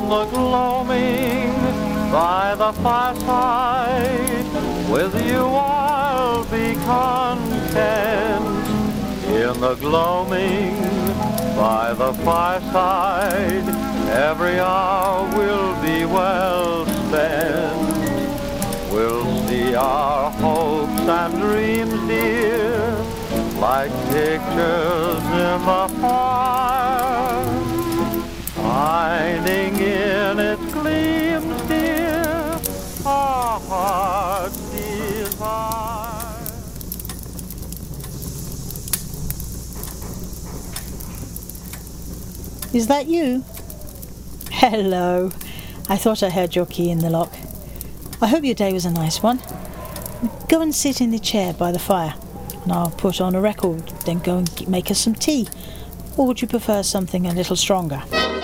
the gloaming by the fireside, with you I'll be content. In the gloaming by the fireside, every hour will be well spent. We'll see our hopes and dreams, dear, like pictures in the fire, finding in its gleams, dear, our heart's desire. Is that you? Hello. I thought I heard your key in the lock. I hope your day was a nice one. Go and sit in the chair by the fire, and I'll put on a record, then go and make us some tea. Or would you prefer something a little stronger?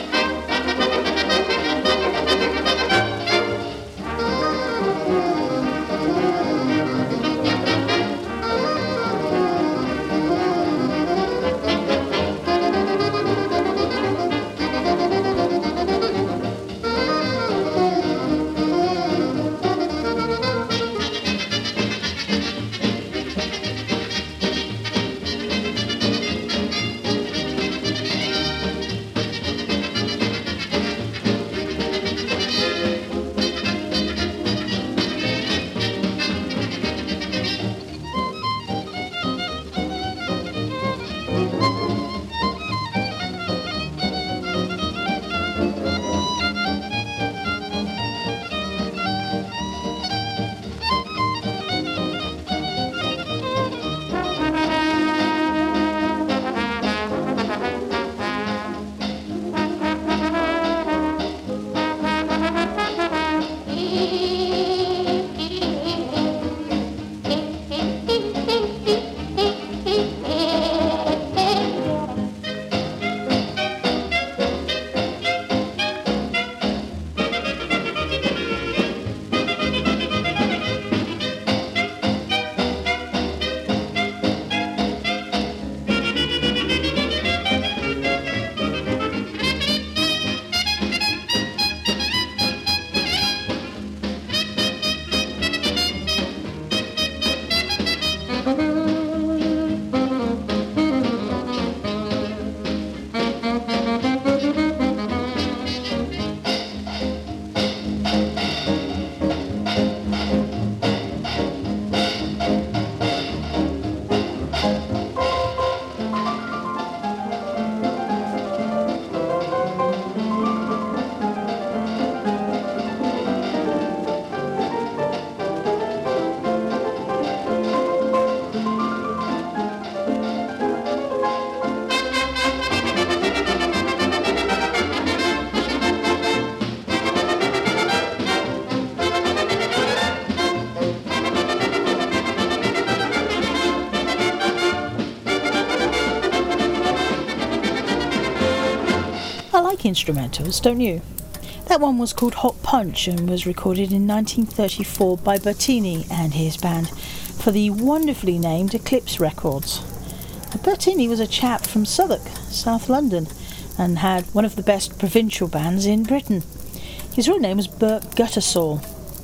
Instrumentals, don't you? That one was called Hot Punch and was recorded in 1934 by Bertini and his band for the wonderfully named Eclipse Records. Bertini was a chap from Southwark, South London, and had one of the best provincial bands in Britain. His real name was Bert Guttersall,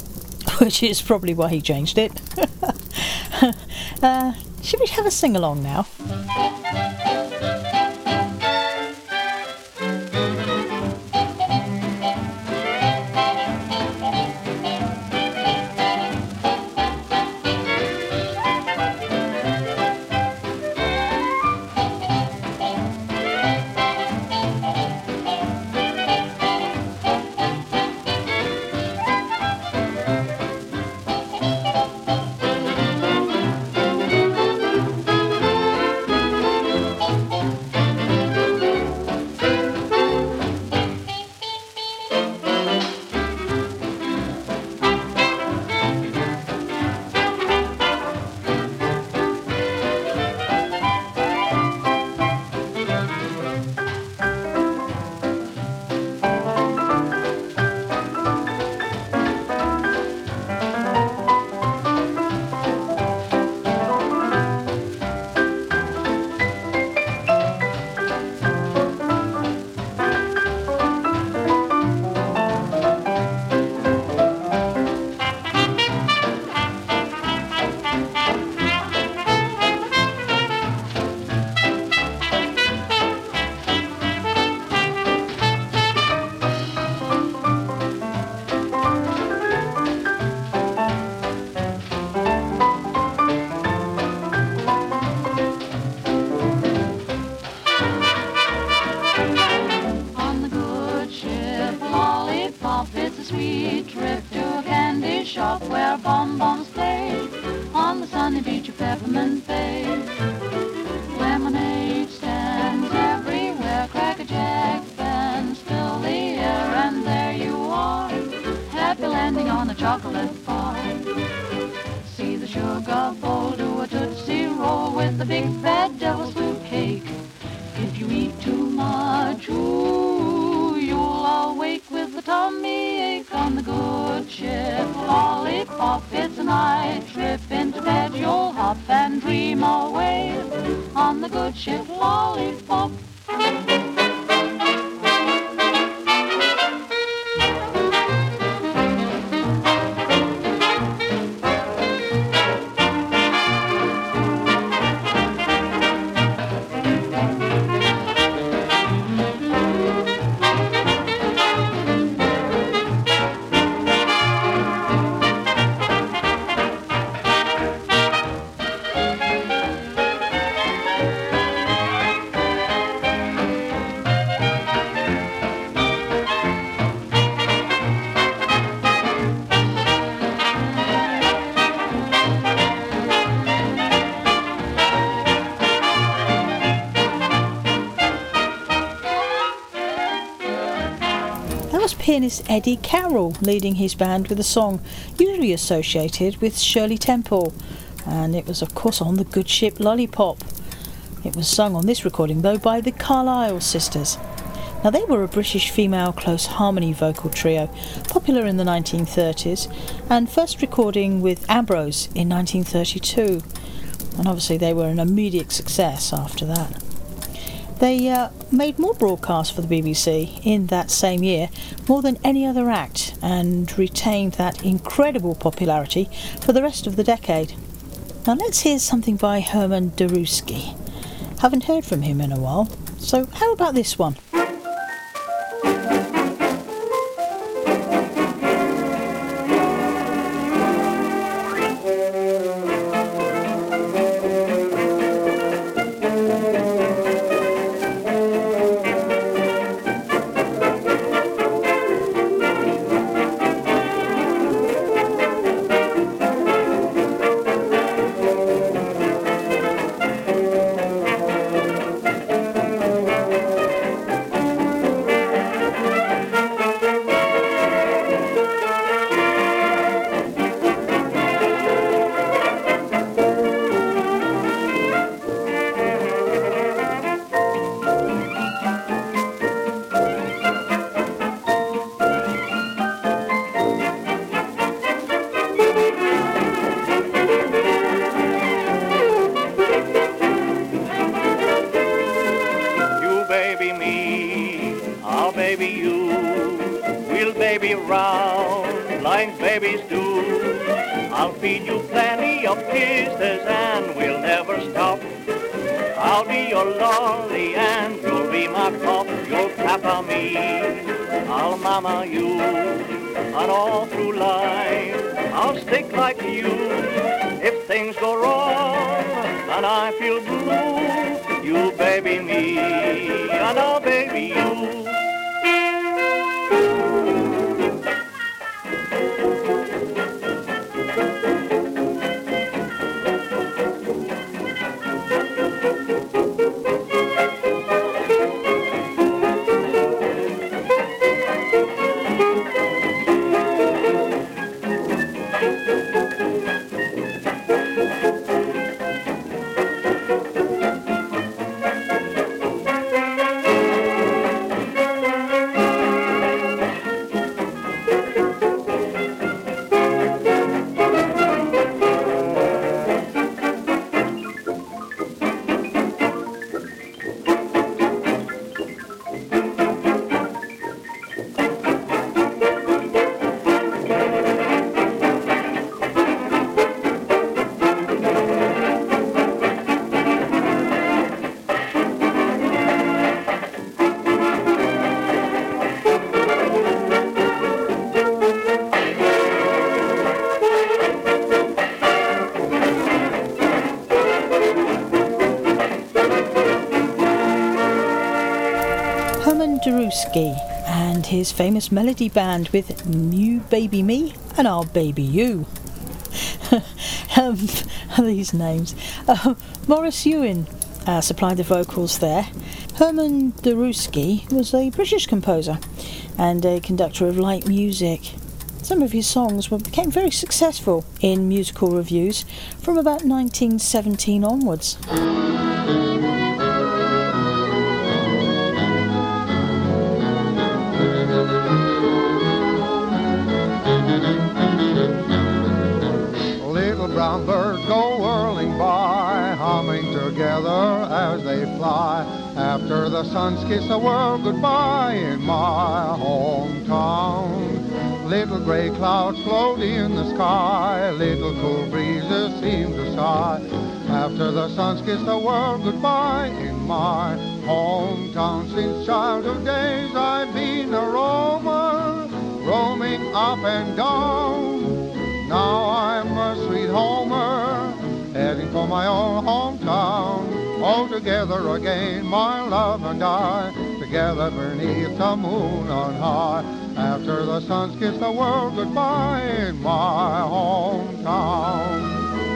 which is probably why he changed it. Should we have a sing-along now? shop where bonbons play on the sunny beach of Peppermint Bay. Lemonade stands everywhere, Cracker Jack fans fill the air, and there you are, happy landing on a chocolate bar. See the sugar bowl do a Tootsie Roll with the big fat devil's food cake. If you eat too much, ooh, you'll awake with a tummy ache on the good ship Lollipop. It's a night trip into bed, you'll hop and dream away on the good ship Lollipop. Pianist Eddie Carroll leading his band with a song usually associated with Shirley Temple, and it was of course on the good ship Lollipop. It was sung on this recording though by the Carlisle Sisters. Now they were a British female close harmony vocal trio, popular in the 1930s and first recording with Ambrose in 1932, and obviously they were an immediate success after that. They made more broadcasts for the BBC in that same year, more than any other act, and retained that incredible popularity for the rest of the decade. Now let's hear something by Herman Daruski. Haven't heard from him in a while, so how about this one? Daruski and his famous melody band with New Baby Me and I'll baby you. These names. Maurice Ewan supplied the vocals there. Herman Daruski was a British composer and a conductor of light music. Some of his songs became very successful in musical reviews from about 1917 onwards. Little brown birds go whirling by, humming together as they fly. After the sun's kissed the world goodbye in my hometown. Little grey clouds float in the sky, little cool breezes seem to sigh. After the sun's kissed the world goodbye in my hometown. Since childhood days I've been a roamer, roaming up and down. Now I'm a sweet homer, heading for my own hometown. All together again, my love and I, together beneath the moon on high. After the sun's kissed the world goodbye in my hometown.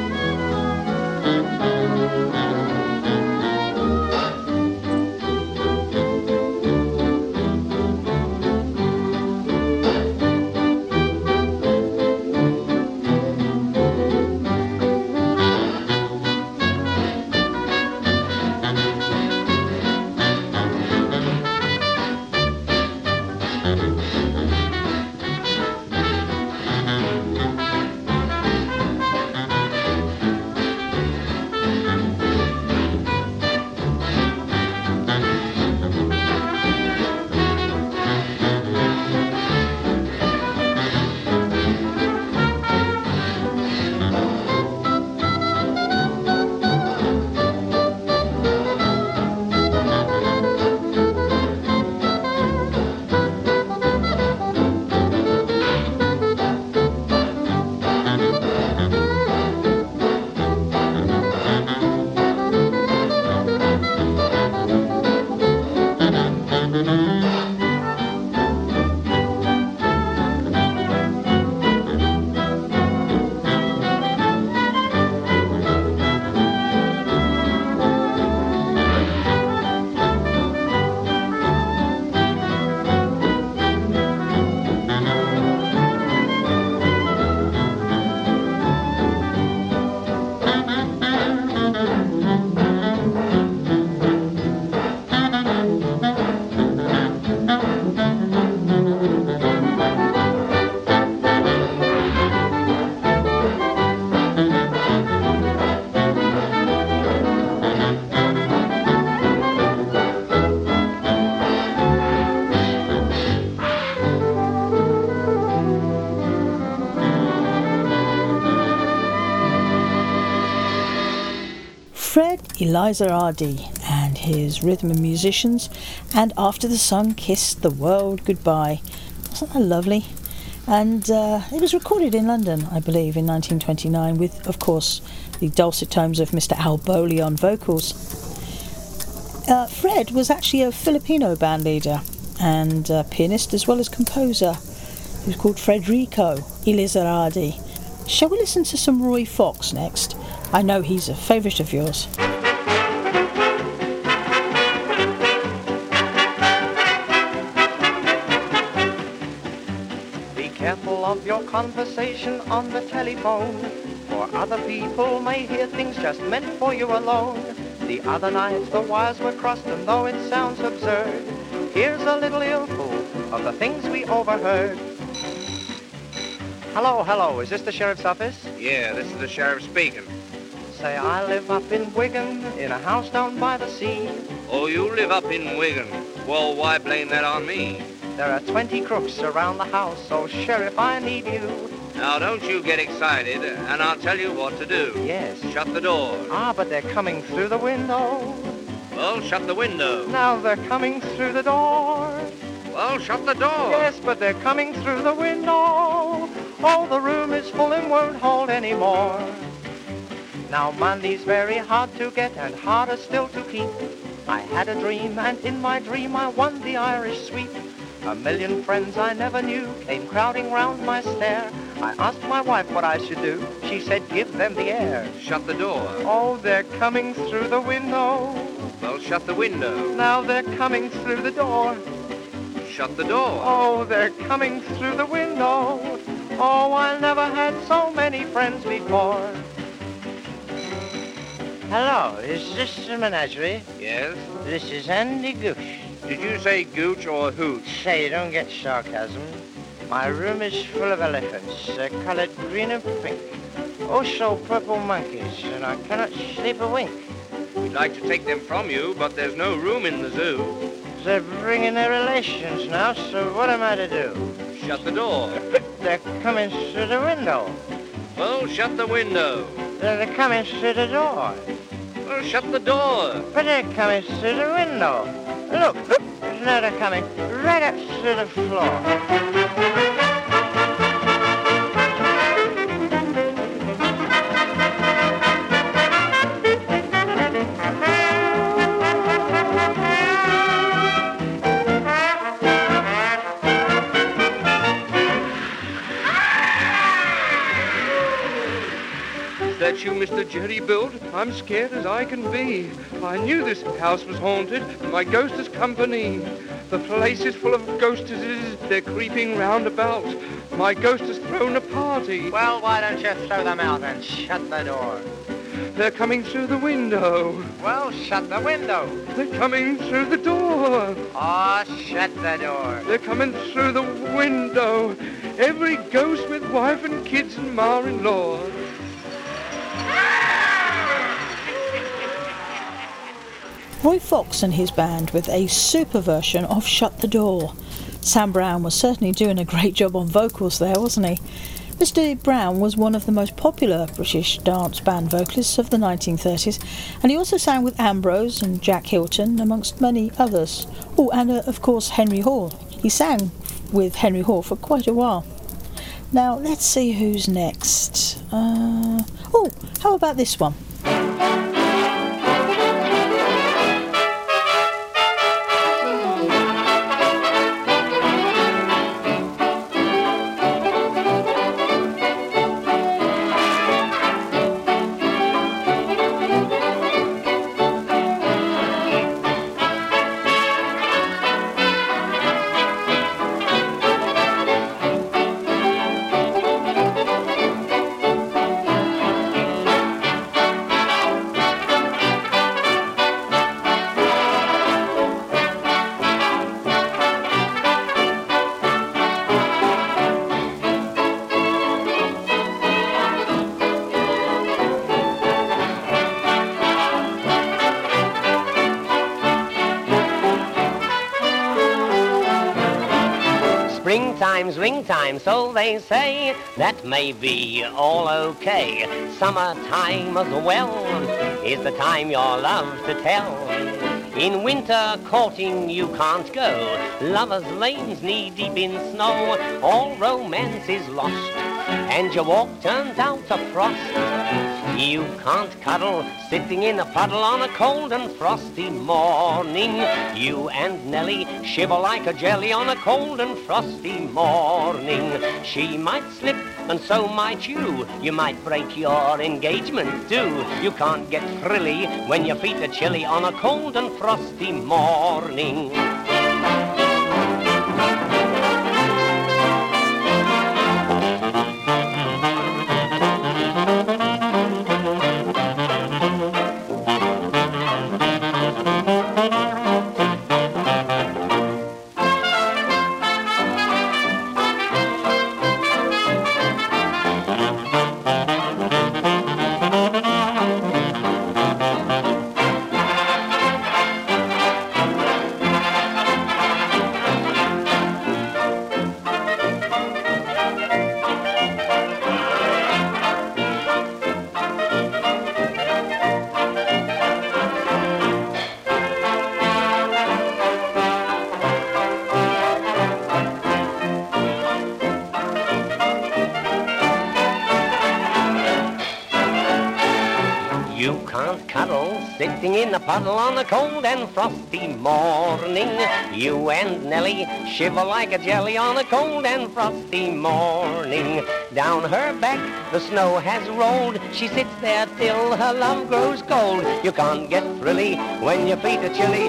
Fred Elizardi and his rhythm and musicians, and After the Sun Kissed the World Goodbye. Wasn't that lovely? And it was recorded in London, I believe, in 1929 with, of course, the dulcet tones of Mr. Al Bowley on vocals. Fred was actually a Filipino band leader and pianist as well as composer. He was called Frederico Elizardi. Shall we listen to some Roy Fox next? I know he's a favourite of yours. Be careful of your conversation on the telephone, for other people may hear things just meant for you alone. The other night the wires were crossed, and though it sounds absurd, here's a little earful of the things we overheard. Hello, hello, is this the sheriff's office? Yeah, this is the sheriff speaking. Say, I live up in Wigan, in a house down by the sea. Oh, you live up in Wigan. Well, why blame that on me? There are 20 crooks around the house, so Sheriff, I need you. Now, don't you get excited, and I'll tell you what to do. Yes. Shut the door. Ah, but they're coming through the window. Well, shut the window. Now they're coming through the door. Well, shut the door. Yes, but they're coming through the window. Oh, the room is full and won't hold any more. Now money's very hard to get and harder still to keep. I had a dream, and in my dream I won the Irish sweep. A million friends I never knew came crowding round my stair. I asked my wife what I should do. She said, give them the air. Shut the door. Oh, they're coming through the window. Well, shut the window. Now they're coming through the door. Shut the door. Oh, they're coming through the window. Oh, I never had so many friends before. Hello, is this the menagerie? Yes? This is Andy Gooch. Did you say gooch or hooch? Say, don't get sarcasm. My room is full of elephants. They're colored green and pink. Also purple monkeys, and I cannot sleep a wink. We'd like to take them from you, but there's no room in the zoo. They're bringing their relations now, so what am I to do? Shut the door. They're coming through the window. Well, shut the window. They're coming through the door. Well, shut the door. But they're coming through the window. Look, now they're coming right up through the floor. That you, Mr. Jerry Built? I'm scared as I can be. I knew this house was haunted. My ghost is company. The place is full of ghostesses. They're creeping round about. My ghost has thrown a party. Well, why don't you throw them out and shut the door? They're coming through the window. Well, shut the window. They're coming through the door. Oh, shut the door. They're coming through the window. Every ghost with wife and kids and ma-in-law. Roy Fox and his band with a super version of Shut the Door. Sam Brown was certainly doing a great job on vocals there, wasn't he? Mr. Brown was one of the most popular British dance band vocalists of the 1930s, and he also sang with Ambrose and Jack Hilton, amongst many others. Oh, and of course Henry Hall. He sang with Henry Hall for quite a while. Now, let's see who's next. How about this one? Springtime, so they say, that may be all okay. Summertime as well is the time your love to tell. In winter courting you can't go, lovers' lanes knee-deep in snow. All romance is lost, and your walk turns out to frost. You can't cuddle sitting in a puddle on a cold and frosty morning. You and Nellie shiver like a jelly on a cold and frosty morning. She might slip and so might you. You might break your engagement too. You can't get thrilly when your feet are chilly on a cold and frosty morning. You can't cuddle sitting in a puddle on a cold and frosty morning. You and Nellie shiver like a jelly on a cold and frosty morning. Down her back the snow has rolled. She sits there till her love grows cold. You can't get thrilly when your feet are chilly.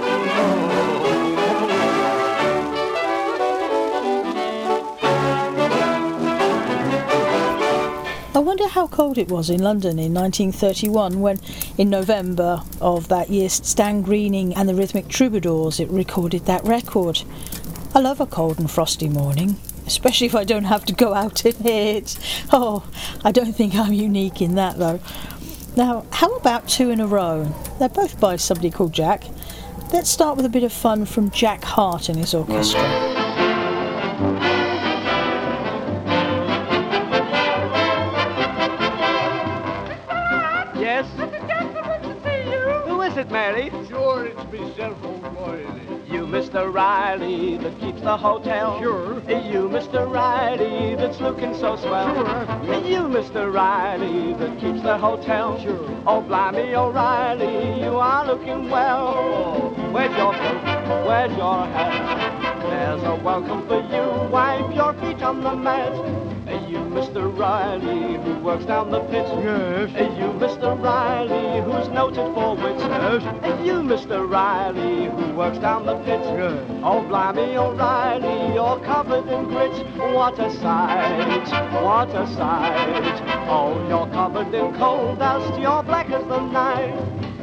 I wonder how cold it was in London in 1931 when, in November of that year, Stan Greening and the Rhythmic Troubadours recorded that record. I love a cold and frosty morning, especially if I don't have to go out and hear it. Oh, I don't think I'm unique in that though. Now, how about two in a row? They're both by somebody called Jack. Let's start with a bit of fun from Jack Hart and his orchestra. Yes? Who is it, Mary? Sure, it's myself, old Riley. You, Mr. Riley, that keeps the hotel. Sure. You, Mr. Riley, that's looking so swell. Sure. You, Mr. Riley, that keeps the hotel. Sure. Oh, blimey, O'Reilly, you are looking well. Oh. Where's your coat? Where's your hat? There's a welcome for you. Wipe your feet on the mat. You, Mr. Riley, who works down the pit. Yes. You, Mr. Riley, who's noted for wit. Yes. You, Mr. Riley, who works down the pit. Yes. Oh, blimey, O'Reilly, you're covered in grit. What a sight, what a sight. Oh, you're covered in coal dust, you're black as the night.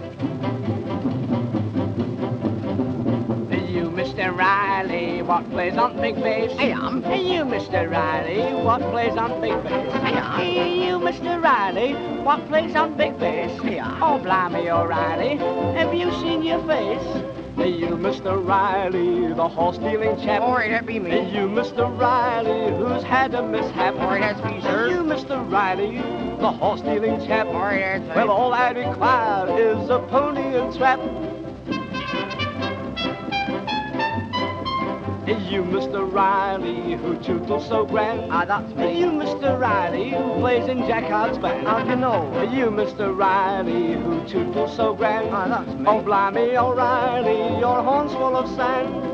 You, Mr. Riley, what plays on big bass? I am. You, Mr. Riley, what plays on big bass? I am. You, Mr. Riley, what plays on big bass? I am. Oh, blimey, O'Reilly, have you seen your face? You, Mr. Riley, the horse-stealing chap. Oh, that be me. You, Mr. Riley, who's had a mishap. Oh, that's me, sir. You, Mr. Riley, the horse-stealing chap. Oh, that's Well, all I require is a pony and trap. You, Mr. Riley, who tootles so grand. Ah, that's me. You, Mr. Riley, who plays in Jack Hart's band. How'd you know? You, Mr. Riley, who tootles so grand. Ah, that's me. Oh, blimey, O'Reilly, your horn's full of sand.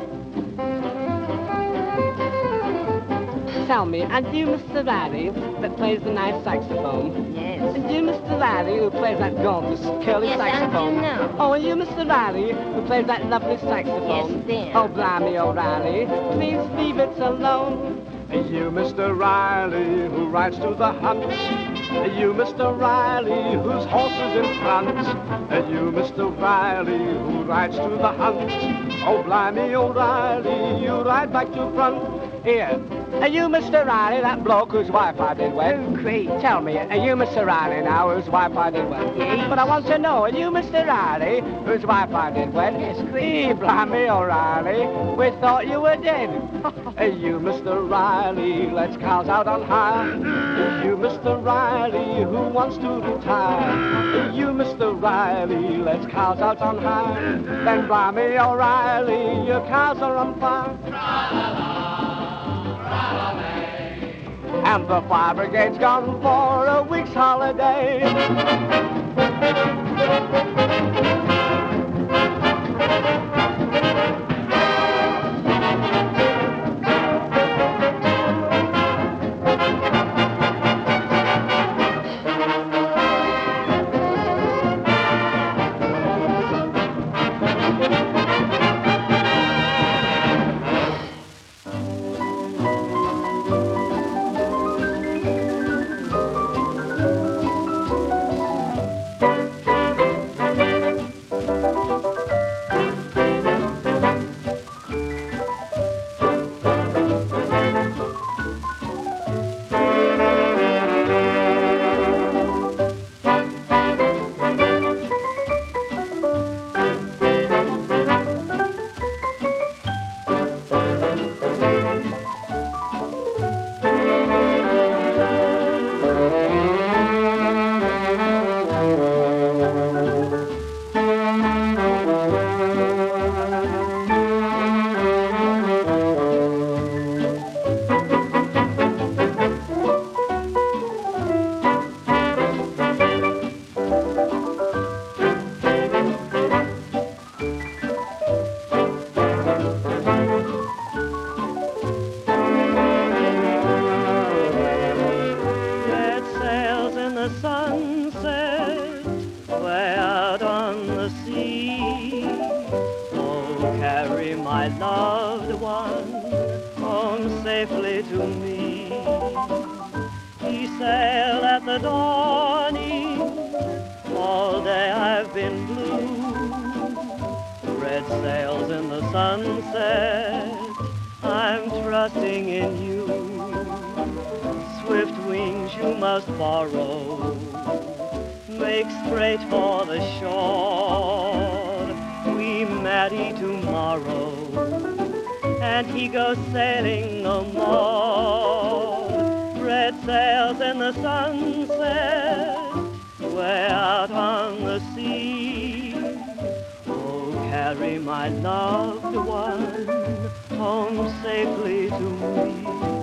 Tell me, and you, Mr. Riley, that plays the nice saxophone? Yes. And you, Mr. Riley, who plays that gorgeous curly Yes, saxophone? I do know. Oh, and you, Mr. Riley, who plays that lovely saxophone? Yes, dear. Oh, blimey, O'Reilly, please leave it alone. You, Mr. Riley, who rides to the hunt. You, Mr. Riley, whose horse is in front. You, Mr. Riley, who rides to the hunt. Oh, blimey, O'Reilly, you ride back to front. Here. You, Mr. Riley, that bloke whose wife I did wed. Oh, great. Tell me, you, Mr. Riley, now, whose wife I did wed. Yes. But I want to know, you, Mr. Riley, whose wife I did wed. Yes, great. Blimey, O'Reilly, we thought you were dead. You, Mr. Riley, let's cows out on high. You, Mr. Riley, who wants to retire. You, Mr. Riley, let's cows out on high. Then blimey, O'Reilly, your cows are on fire. And the fire brigade's gone for a week's holiday. the sunset, way out on the sea. Oh, carry my loved one home safely to me. He sailed at the dawning, all day I've been blue. Red sails in the sunset, I'm trusting in you. Swift wings you must borrow, make straight for the shore. We marry tomorrow, and he goes sailing no more. Red sails in the sunset, way out on the sea. Oh, carry my loved one home safely to me.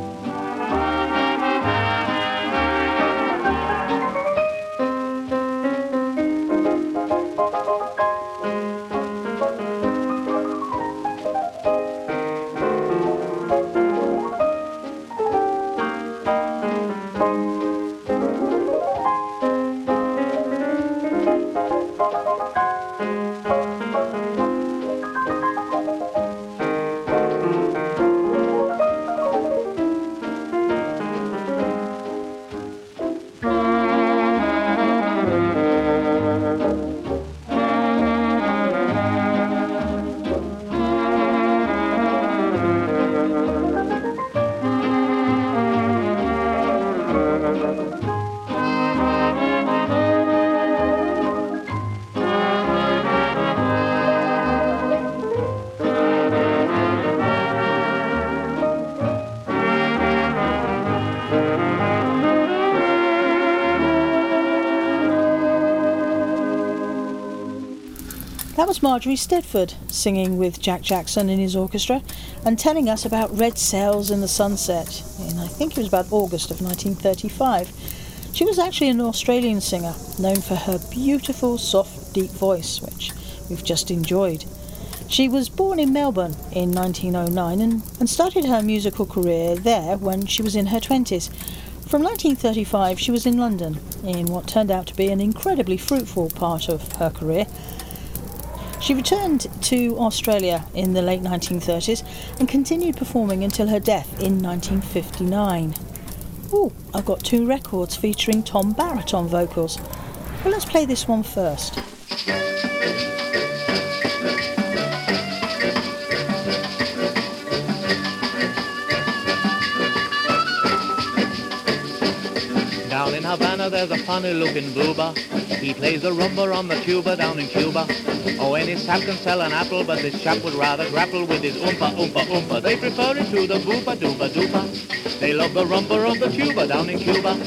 That was Marjorie Stedford singing with Jack Jackson and his orchestra and telling us about Red Sails in the Sunset in, I think it was about August of 1935. She was actually an Australian singer known for her beautiful, soft, deep voice, which we've just enjoyed. She was born in Melbourne in 1909 and started her musical career there when she was in her 20s. From 1935 she was in London in what turned out to be an incredibly fruitful part of her career. She returned to Australia in the late 1930s and continued performing until her death in 1959. Ooh, I've got 2 records featuring Tom Barrett on vocals. Well, let's play this one first. Down in Havana there's a funny-looking booba. He plays the rumba on the tuba down in Cuba. Oh, any sap can sell an apple, but this chap would rather grapple with his oompa, oompa, oompa. They prefer it to the boopa, doopa, doopa. They love the rumba of the tuba down in Cuba.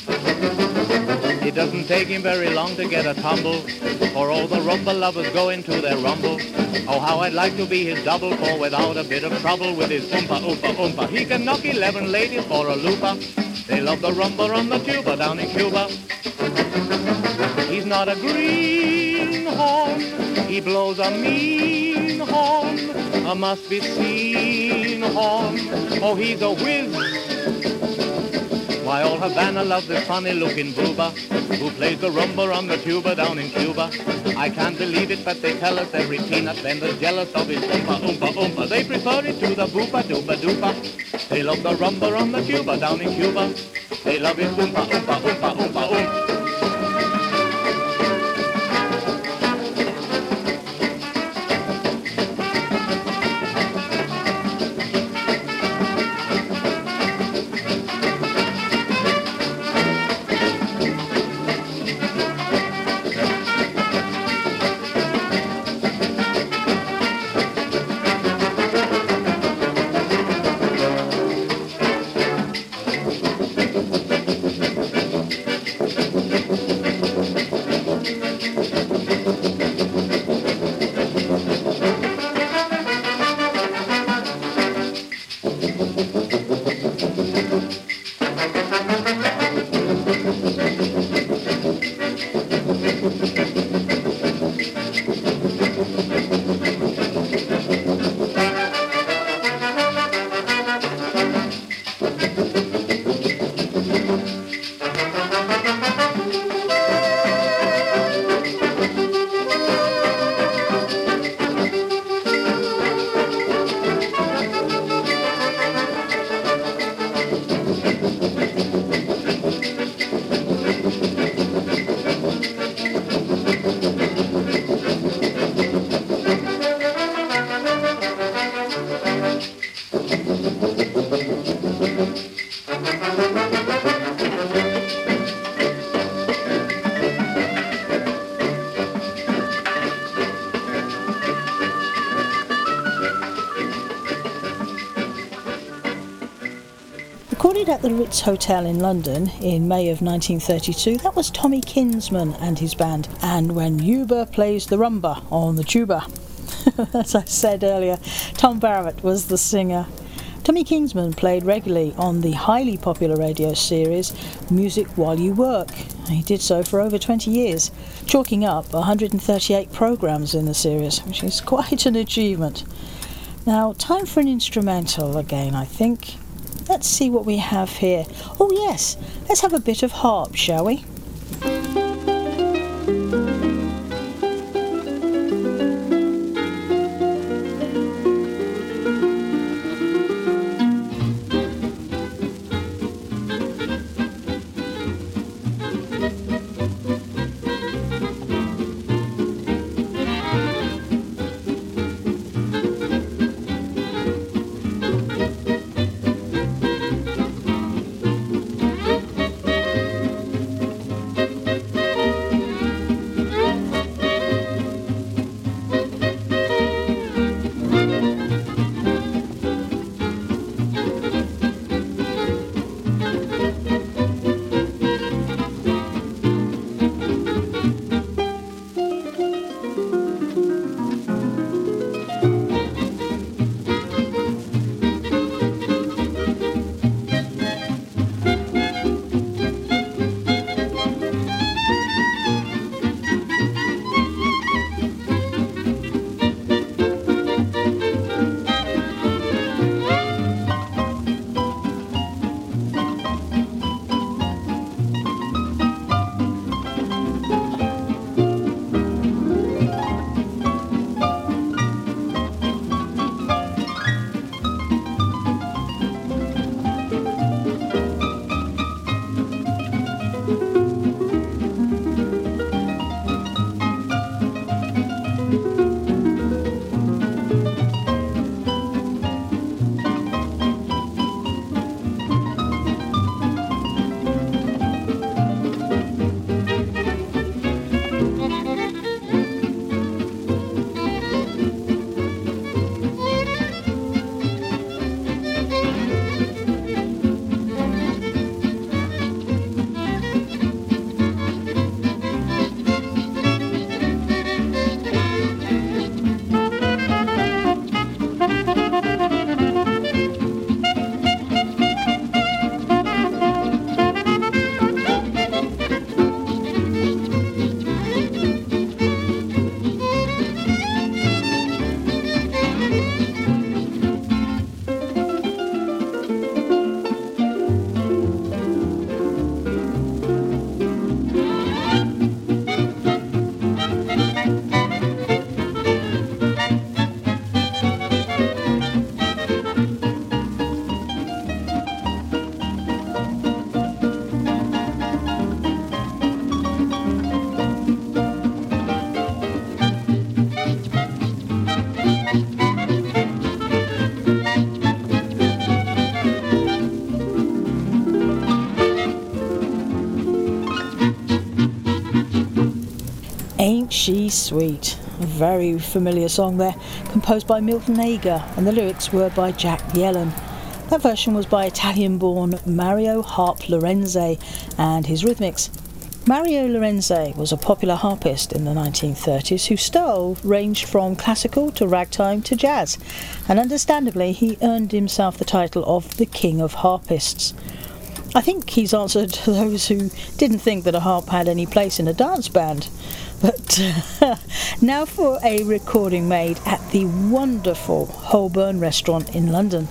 It doesn't take him very long to get a tumble, for all the rumba lovers go into their rumble. Oh, how I'd like to be his double, for without a bit of trouble with his oompa, oompa, oompa, he can knock 11 ladies for a loopa. They love the rumba on the tuba down in Cuba. He's not a greenhorn, he blows a mean horn, a must-be-seen horn. Oh, he's a whiz. Why, all Havana loves this funny-looking booba who plays the rumba on the tuba down in Cuba. I can't believe it, but they tell us every peanut vendor's jealous of his oompa, oompa, oompa. They prefer it to the boopa, doopa, doopa. They love the rumba on the tuba down in Cuba. They love his oompa, oompa, oompa, oompa, oompa. Recorded at the Ritz Hotel in London in May of 1932, that was Tommy Kinsman and his band. And When Yuba Plays the Rumba on the tuba. As I said earlier, Tom Barrett was the singer. Tommy Kinsman played regularly on the highly popular radio series Music While You Work. He did so for over 20 years, chalking up 138 programmes in the series, which is quite an achievement. Now, time for an instrumental again, I think. Let's see what we have here. Oh yes, let's have a bit of harp, shall we? Ain't She Sweet? A very familiar song there, composed by Milton Ager, and the lyrics were by Jack Yellen. That version was by Italian-born Mario Harp Lorenzi and his Rhythmics. Mario Lorenzi was a popular harpist in the 1930s whose style ranged from classical to ragtime to jazz, and understandably he earned himself the title of the King of Harpists. I think he's answered to those who didn't think that a harp had any place in a dance band. But now for a recording made at the wonderful Holborn restaurant in London.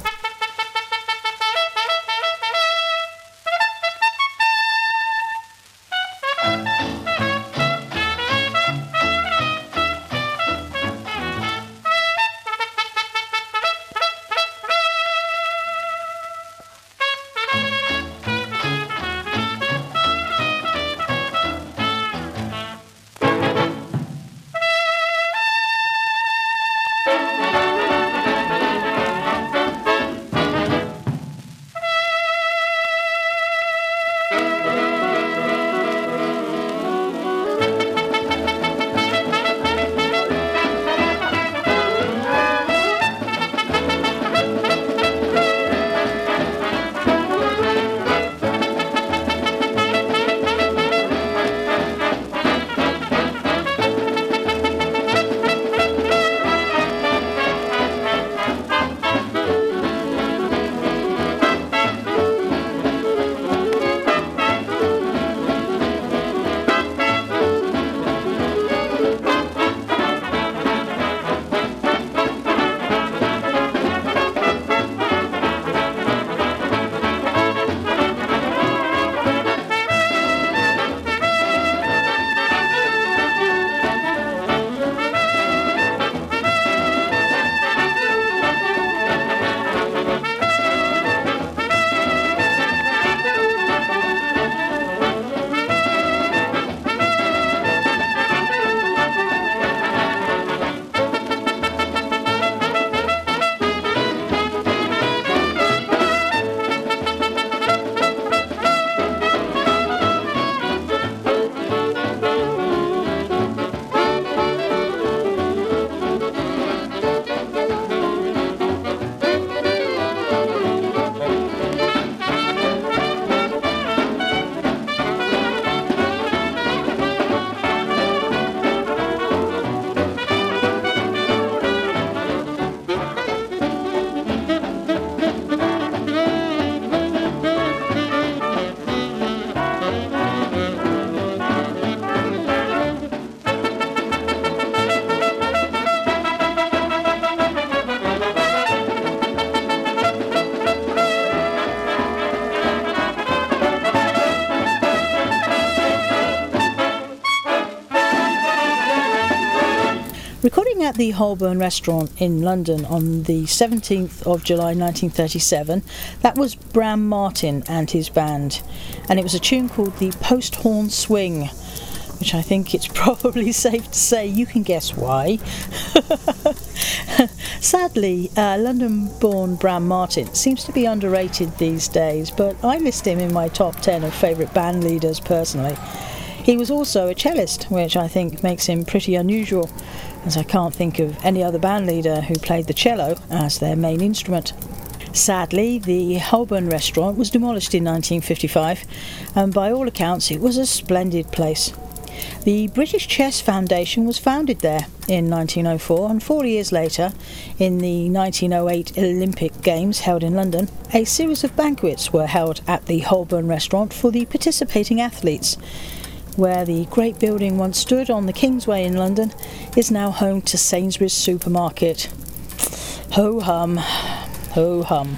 Recording at the Holborn Restaurant in London on the 17th of July 1937, that was Bram Martin and his band, and it was a tune called the Post Horn Swing, which I think it's probably safe to say you can guess why. Sadly, London-born Bram Martin seems to be underrated these days, but I list him in my top 10 of favourite band leaders personally. He was also a cellist, which I think makes him pretty unusual, as I can't think of any other band leader who played the cello as their main instrument. Sadly, the Holborn Restaurant was demolished in 1955, and by all accounts it was a splendid place. The British Chess Foundation was founded there in 1904, and 4 years later, in the 1908 Olympic Games held in London, a series of banquets were held at the Holborn Restaurant for the participating athletes. Where the great building once stood on the Kingsway in London is now home to Sainsbury's supermarket. Ho hum, ho hum.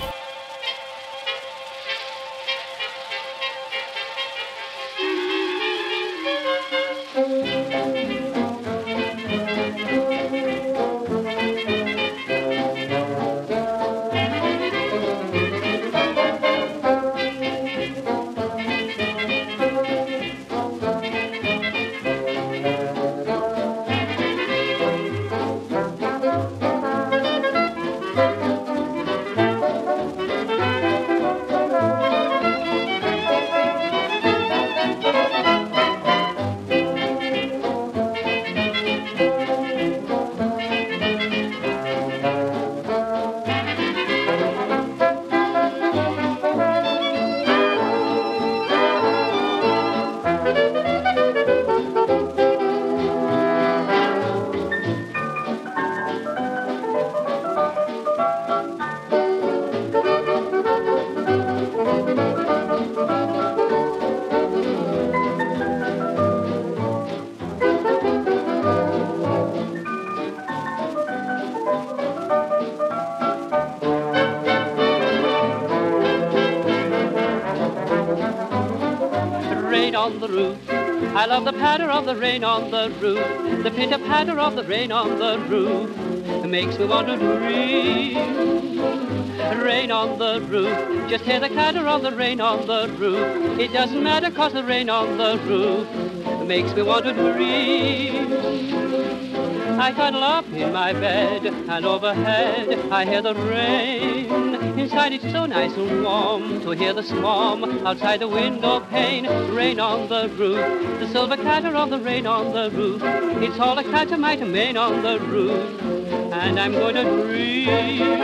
On the roof, I love the patter of the rain on the roof. The pitter-patter of the rain on the roof makes me want to dream. Rain on the roof, just hear the clatter of the rain on the roof. It doesn't matter 'cause the rain on the roof makes me want to dream. I cuddle up in my bed, and overhead I hear the rain. Inside it's so nice and warm to hear the swarm outside the window pane. Rain on the roof, the silver clatter of the rain on the roof. It's all a clatter might main on the roof, and I'm going to dream.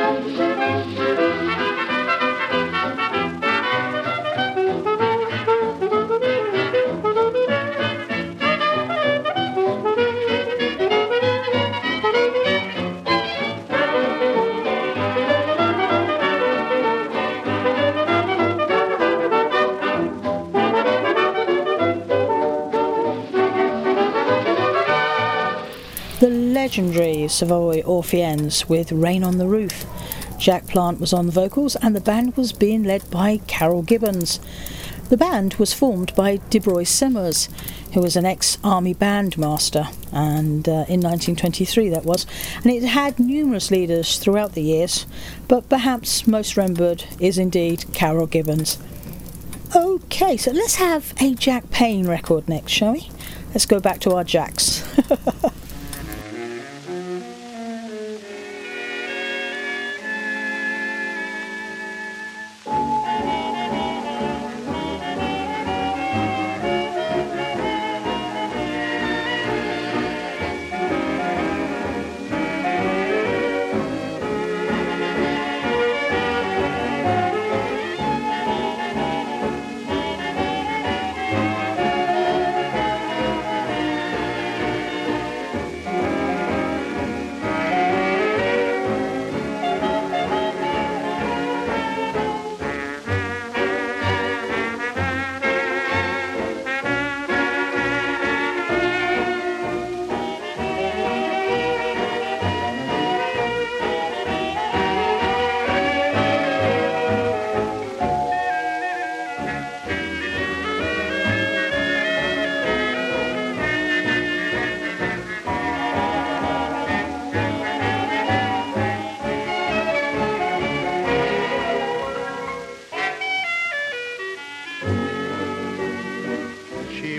The legendary Savoy Orpheans with Rain on the Roof. Jack Plant was on the vocals and the band was being led by Carol Gibbons. The band was formed by DeBroy Simmers, who was an ex-army bandmaster, and in 1923 that was, and it had numerous leaders throughout the years, but perhaps most remembered is indeed Carol Gibbons. Okay, so let's have a Jack Payne record next, shall we? Let's go back to our Jacks.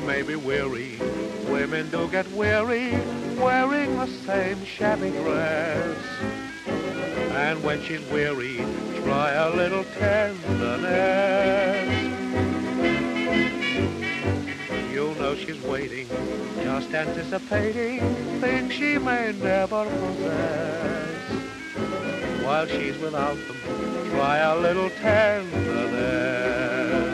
may be weary. Women do get weary wearing the same shabby dress. And when she's weary, try a little tenderness. You'll know she's waiting, just anticipating things she may never possess. While she's without them, try a little tenderness.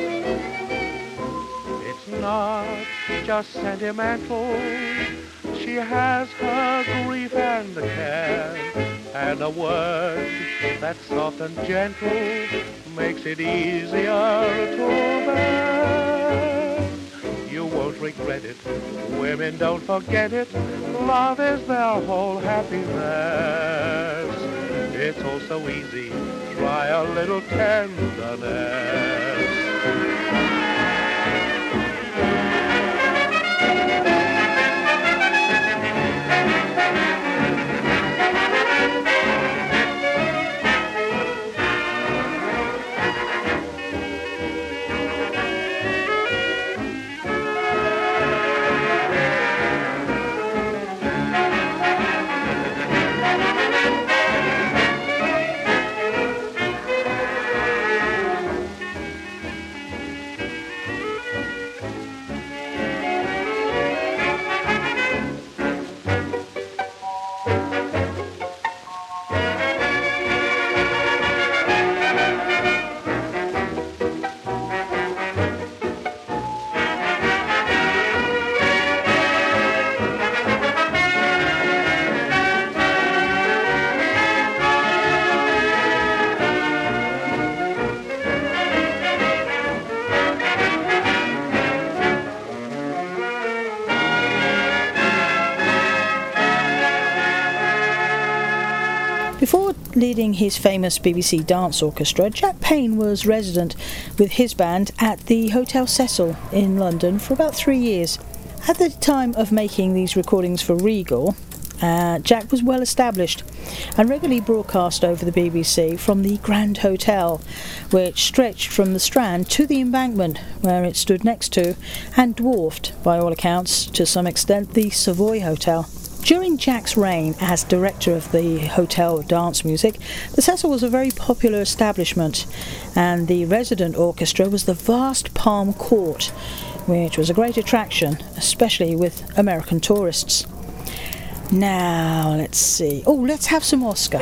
It's not just sentimental. She has her grief and care, and a word that's soft and gentle makes it easier to bear. You won't regret it. Women don't forget it. Love is their whole happiness. It's all so easy. Try a little tenderness. Before leading his famous BBC dance orchestra, Jack Payne was resident with his band at the Hotel Cecil in London for about 3 years. At the time of making these recordings for Regal, Jack was well established and regularly broadcast over the BBC from the Grand Hotel, which stretched from the Strand to the Embankment, where it stood next to and dwarfed, by all accounts, to some extent, the Savoy Hotel. During Jack's reign as director of the Hotel Dance Music, the Cecil was a very popular establishment, and the resident orchestra was the vast Palm Court, which was a great attraction, especially with American tourists. Now, let's see. Oh, let's have some Oscar.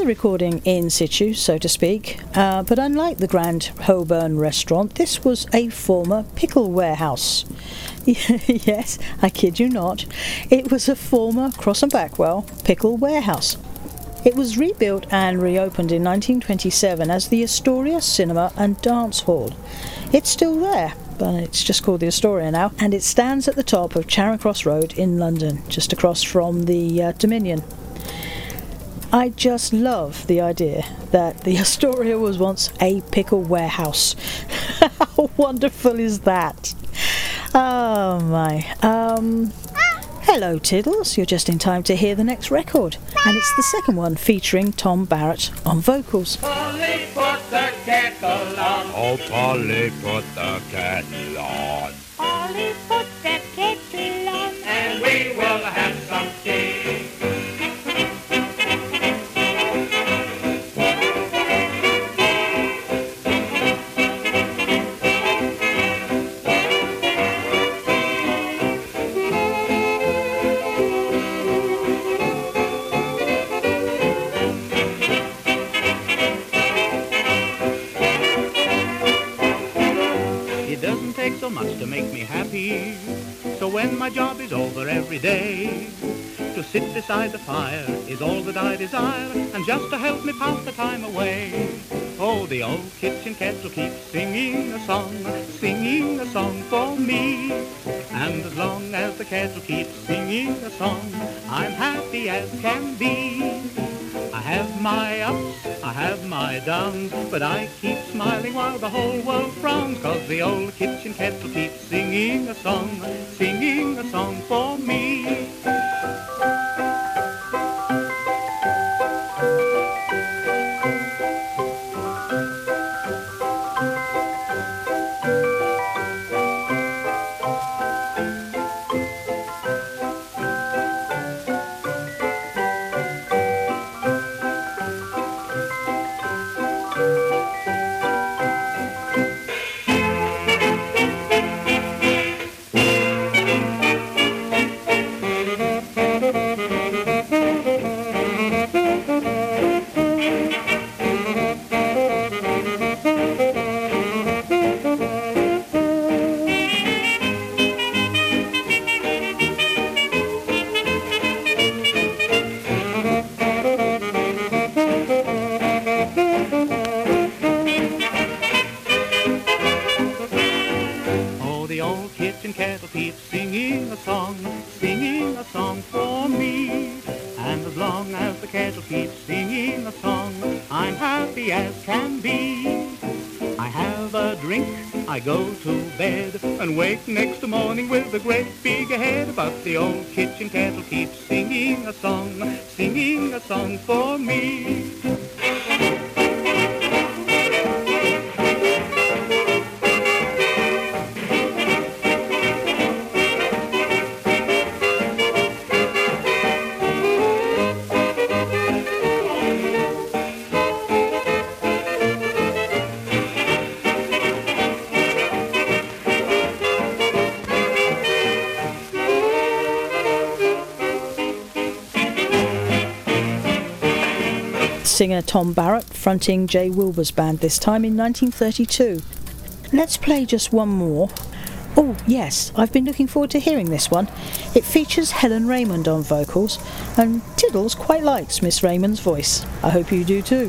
recording in situ, so to speak, but unlike the Grand Holborn restaurant, this was a former pickle warehouse. Yes, I kid you not. It was a former Cross and Backwell pickle warehouse. It was rebuilt and reopened in 1927 as the Astoria Cinema and Dance Hall. It's still there, but it's just called the Astoria now, and it stands at the top of Charing Cross Road in London, just across from the Dominion. I just love the idea that the Astoria was once a pickle warehouse. How wonderful is that? Oh my. Hello Tiddles, you're just in time to hear the next record, and it's the second one featuring Tom Barrett on vocals. Polly, put the kettle on. Oh, Polly, put the kettle on. Polly, put the kettle on. And we will have some tea. So much to make me happy. So when my job is over every day, to sit beside the fire is all that I desire, and just to help me pass the time away. Oh, the old kitchen kettle keeps singing a song for me. And as long as the kettle keeps singing a song, I'm happy as can be. I have my ups, I have my downs, but I keep smiling while the whole world frowns, 'cause the old kitchen kettle keeps singing a song for me. Wake next morning with a great big head, but the old kitchen kettle keeps singing a song for me. Singer Tom Barrett fronting Jay Wilbur's band, this time in 1932. Let's play just one more. Oh yes, I've been looking forward to hearing this one. It features Helen Raymond on vocals, and Tiddles quite likes Miss Raymond's voice. I hope you do too.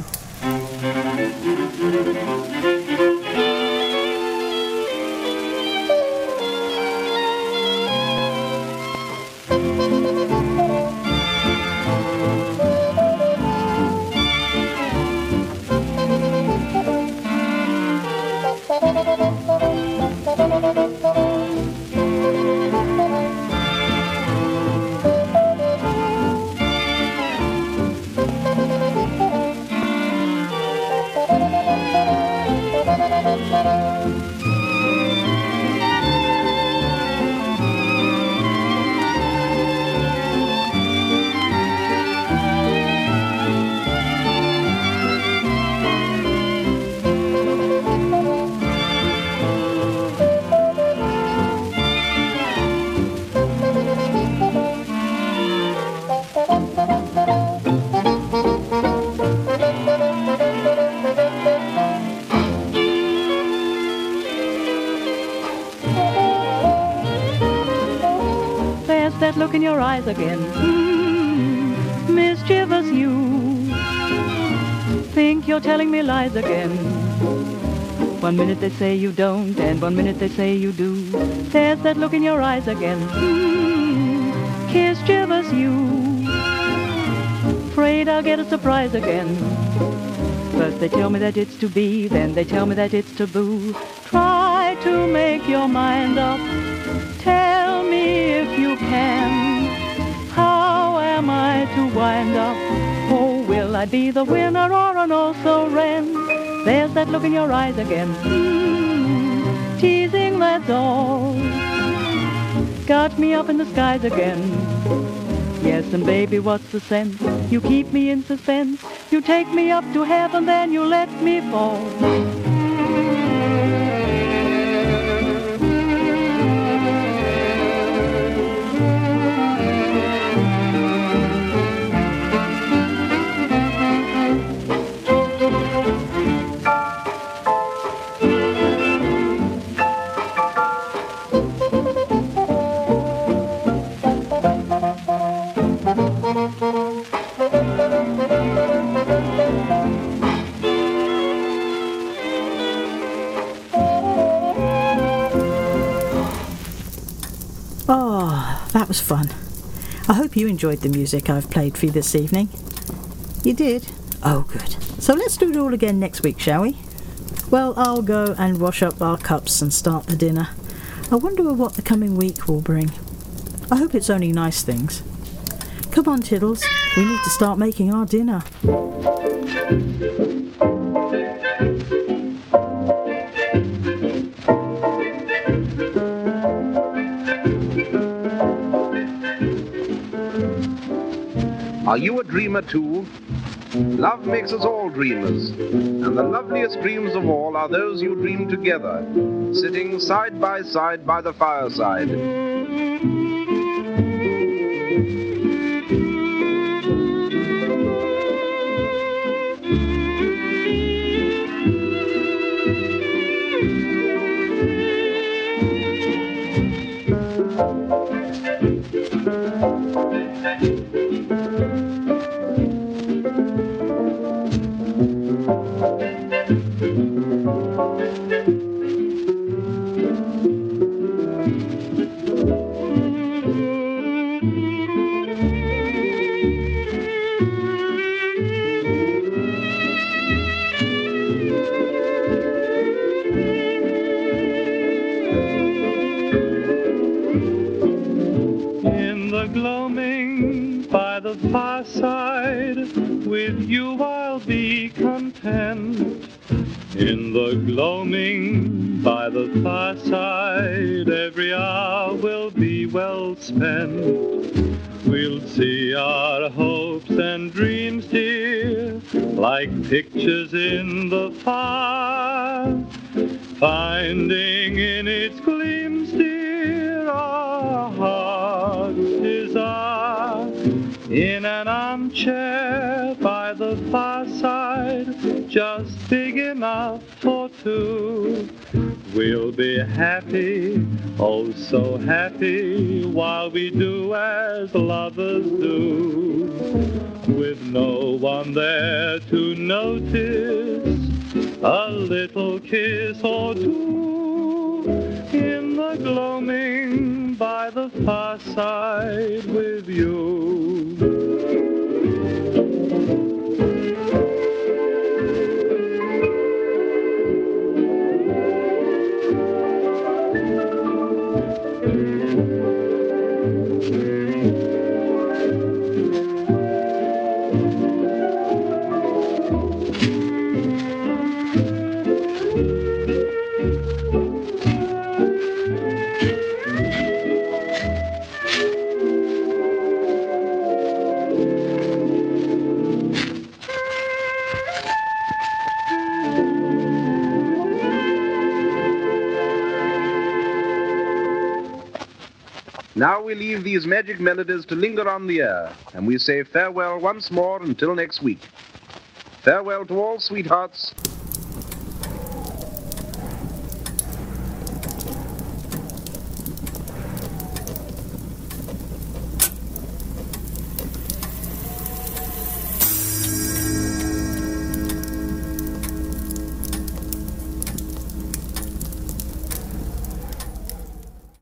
that look in your eyes again. Mischievous you. Think you're telling me lies again. One minute they say you don't, and one minute they say you do. There's that look in your eyes again. Mischievous you. Afraid I'll get a surprise again. First they tell me that it's to be, then they tell me that it's taboo. Try to make your mind up. Tell me if you can. How am I to wind up? Oh, will I be the winner or an also-ran? There's that look in your eyes again. Teasing, that's all. Got me up in the skies again. Yes, and baby, what's the sense? You keep me in suspense. You take me up to heaven, then you let me fall. That was fun. I hope you enjoyed the music I've played for you this evening. You did? Oh, good. So let's do it all again next week, shall we? Well, I'll go and wash up our cups and start the dinner. I wonder what the coming week will bring. I hope it's only nice things. Come on, Tiddles. We need to start making our dinner. Are you a dreamer too? Love makes us all dreamers, and the loveliest dreams of all are those you dream together, sitting side by the fireside. With you I'll be content. In the gloaming by the fireside, every hour will be well spent. We'll see our hopes and dreams, dear, like pictures in the fire, finding in its gleams, dear, our heart's desire. In an armchair by the fireside, just big enough for two, we'll be happy, oh so happy, while we do as lovers do, with no one there to notice a little kiss or two. In the gloaming by the fireside with you. Now we leave these magic melodies to linger on the air, and we say farewell once more until next week. Farewell to all sweethearts,